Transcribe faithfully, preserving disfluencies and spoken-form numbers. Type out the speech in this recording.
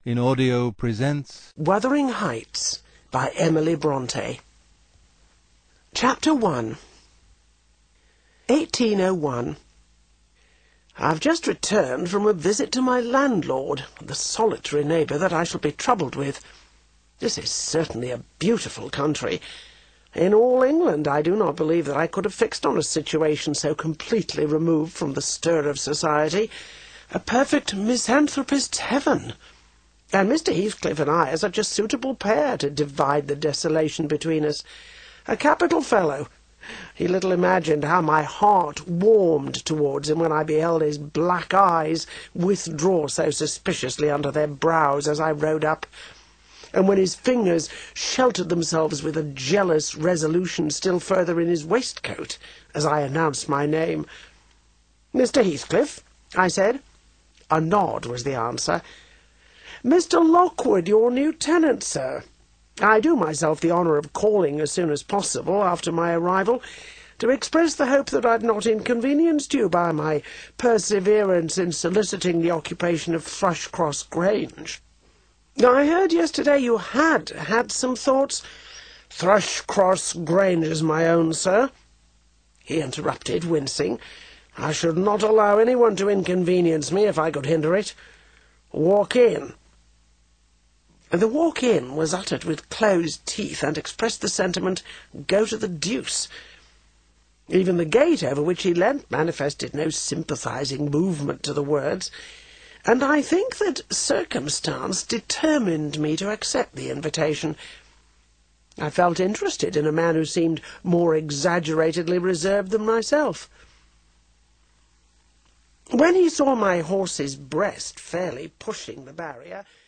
in audio presents Wuthering Heights by Emily Bronte. Chapter one. eighteen oh one. I've just returned from a visit to my landlord, the solitary neighbour that I shall be troubled with. This is certainly a beautiful country. In all England I do not believe that I could have fixed on a situation so completely removed from the stir of society. A perfect misanthropist's heaven. And Mister Heathcliff and I are such a suitable pair to divide the desolation between us. A capital fellow. He little imagined how my heart warmed towards him when I beheld his black eyes withdraw so suspiciously under their brows as I rode up, and when his fingers sheltered themselves with a jealous resolution still further in his waistcoat as I announced my name. "Mister Heathcliff," I said. A nod was the answer. "Mister Lockwood, your new tenant, sir. I do myself the honour of calling as soon as possible after my arrival, to express the hope that I've not inconvenienced you by my perseverance in soliciting the occupation of Thrushcross Grange. I heard yesterday you had had some thoughts—" "Thrushcross Grange is my own, sir," he interrupted, wincing. "I should not allow anyone to inconvenience me if I could hinder it. Walk in." The walk in was uttered with closed teeth, and expressed the sentiment, "Go to the deuce." Even the gate over which he leant manifested no sympathizing movement to the words, and I think that circumstance determined me to accept the invitation. I felt interested in a man who seemed more exaggeratedly reserved than myself. When he saw my horse's breast fairly pushing the barrier,